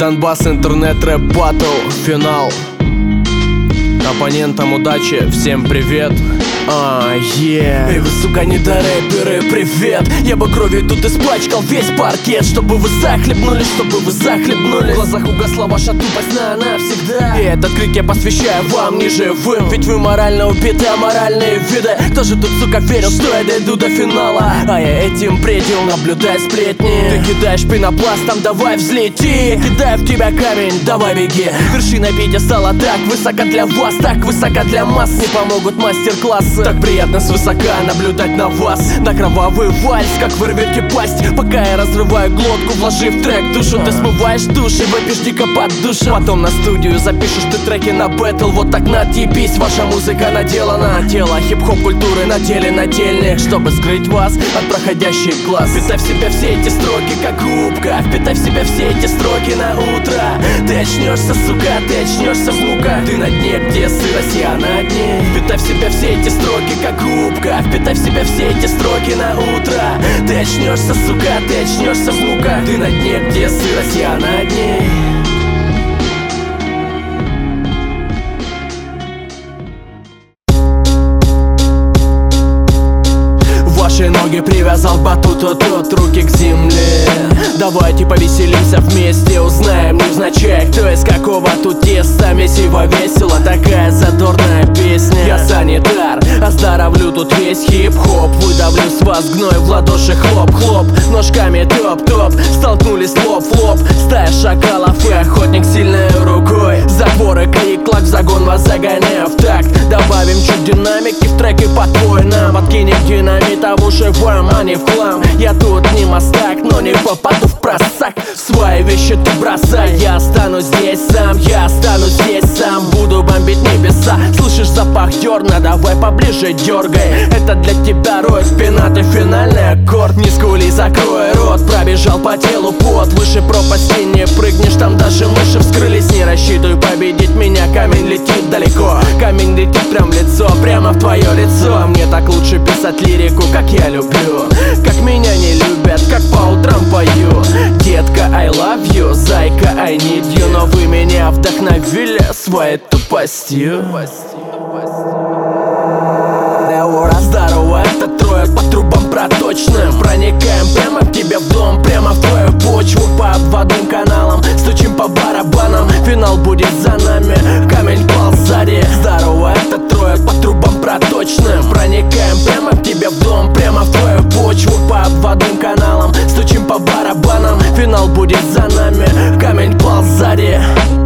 Донбасс интернет-рэп баттл, финал. Оппонентам удачи, всем привет. Эй, вы, сука, не до рэперы, привет. Я бы кровью тут испачкал весь паркет, чтобы вы захлебнулись, В глазах угасла ваша тупость навсегда. И этот крик я посвящаю вам, не живым. Ведь вы морально убиты, аморальные виды. Кто же тут, сука, верил, что я дойду до финала? А я этим предел, наблюдай сплетни. Ты кидаешь пенопластом, давай взлети. Я кидаю в тебя камень, давай беги. Вершина пьедестала так высока для вас, так высока для масс. Не помогут мастер-классы. Так приятно свысока наблюдать на вас, на кровавый вальс, как вы рвете пасть. Пока я разрываю глотку, вложив в трек душу. Ты смываешь души, вопишь дико под душем. Потом на студию запишешь ты треки на бэтл. Вот так натъебись, ваша музыка наделана. Тело хип-хоп культуры надели нательник, чтобы скрыть вас от проходящих глаз. Впитай в себя все эти строки, как губка. Впитай в себя все эти строки на утро. Ты очнешься, сука, ты очнешься в муках. Ты на дне, где сырость, я на дне. Впитай в себя все эти строки, как губка. Впитай в себя все эти строки на утро. Ты очнешься, сука, ты очнешься в муках. Ты на дне, где сырость, я на дне. Ваши ноги привязал к батуту, тот руки к земле. Давайте повеселимся вместе, узнаем невзначай, кто из какого тут теста. Месиво весело, такая задорная песня. Я санитар, оздоровлю тут весь хип-хоп. Выдавлю с вас гной в ладоши, хлоп-хлоп. Ножками топ-топ, столкнулись лоб в лоб. Стая шакалов и охотник сильной рукой. Затворы, клик-клак, в загон вас загоняю в такт. Добавим чуть динамики в треке под твой нам. Подкинем динамита в уши вам, а не в хлам. Я тут не мастак, но не попаду в просак. Свои вещи ты бросай, я останусь здесь сам. Я останусь здесь сам, буду бомбить небеса. Слышишь запах дерна, давай поближе дергай. Это для тебя рой, спина, ты финальный аккорд. Не скули, закрой рот, пробежал по телу пот. Выше пропасти не прыгнешь, там даже мыши вскрылись. Не рассчитывай победить меня, камень летит далеко. Камень летит прям в лицо, прямо в твое лицо. Мне так лучше писать лирику, как я люблю. Как меня не любят, как по утрам пою. Детка, I love you, зайка, I need you. Но вы меня вдохновили своей тупостью. Здорово, это трое по трубам проточным. Проникаем прямо к тебе в дом, прямо в твою почву. По обводным каналам стучим по барабанам. Финал будет за нами, камень пал сзади. Здорово, это трое по трубам проточным. Проникаем прямо к тебе в дом, прямо в твою почву. По обводным каналам стучим по барабанам. Финал будет за нами, камень пал сзади.